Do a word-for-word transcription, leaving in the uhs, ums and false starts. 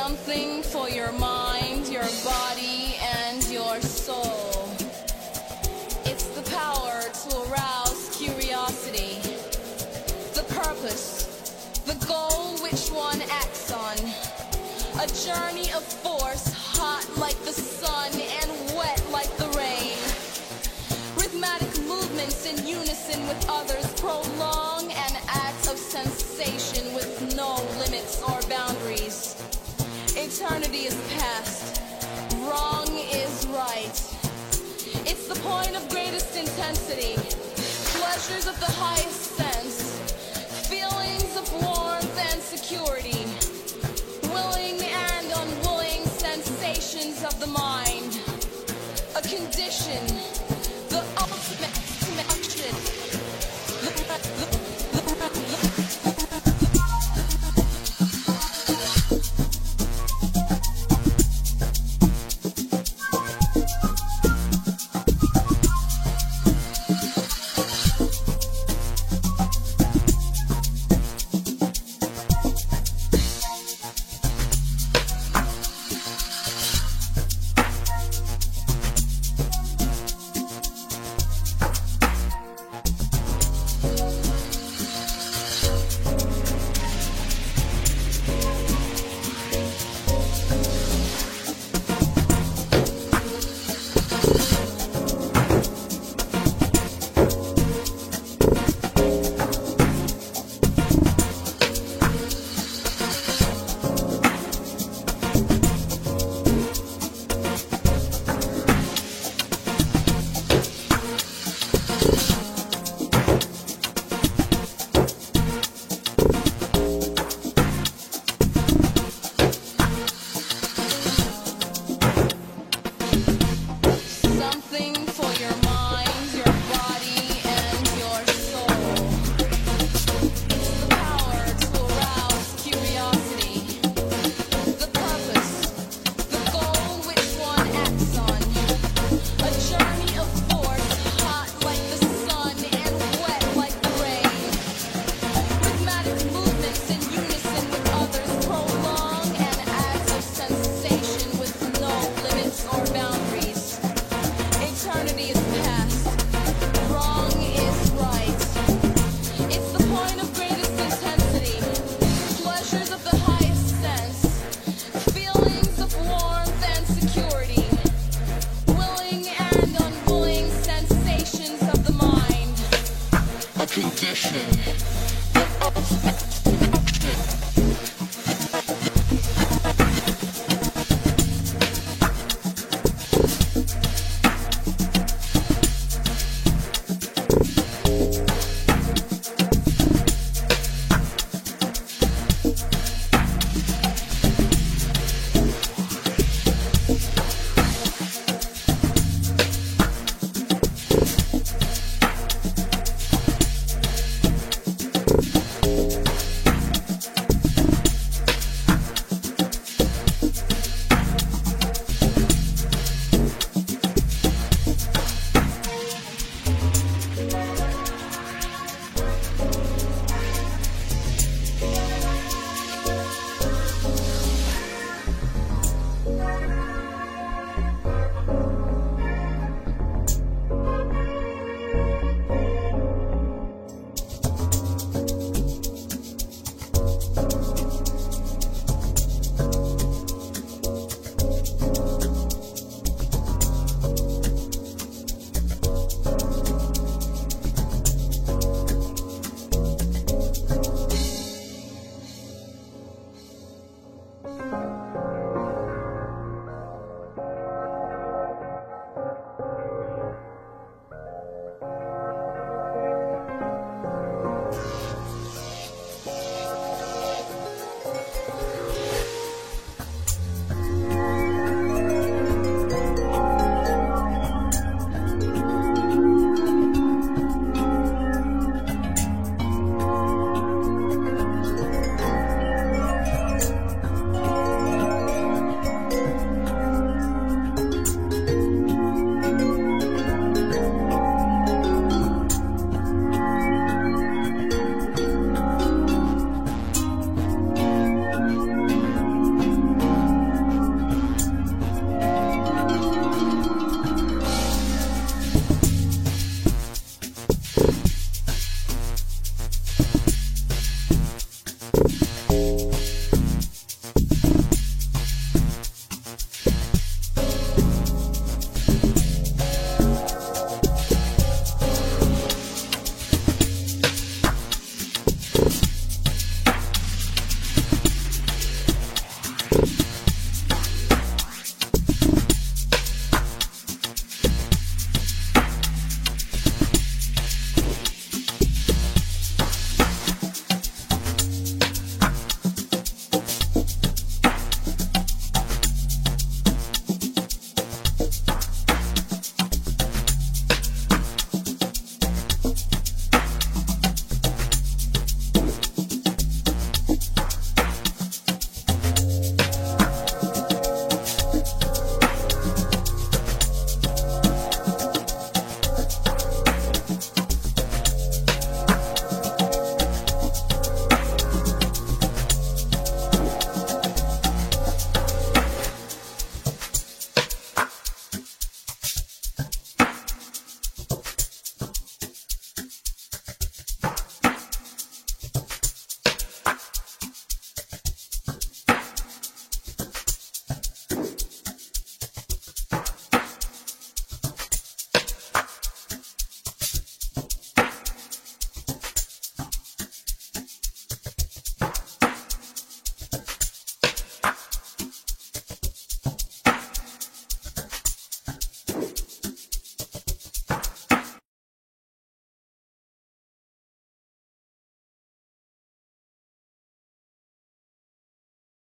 Something for your mind, your body, and your soul. It's the power to arouse curiosity, the purpose, the goal which one acts on. A journey of force, hot like the sun and wet like the rain. Rhythmic movements in unison with others prolong an act of sensation with no limits or boundaries. Eternity is past, wrong is right. It's the point of greatest intensity, pleasures of the highest sense, feelings of warmth and security, willing and unwilling sensations of the mind, a condition, the ultimate action. The, the, the, the, condition, the ultimate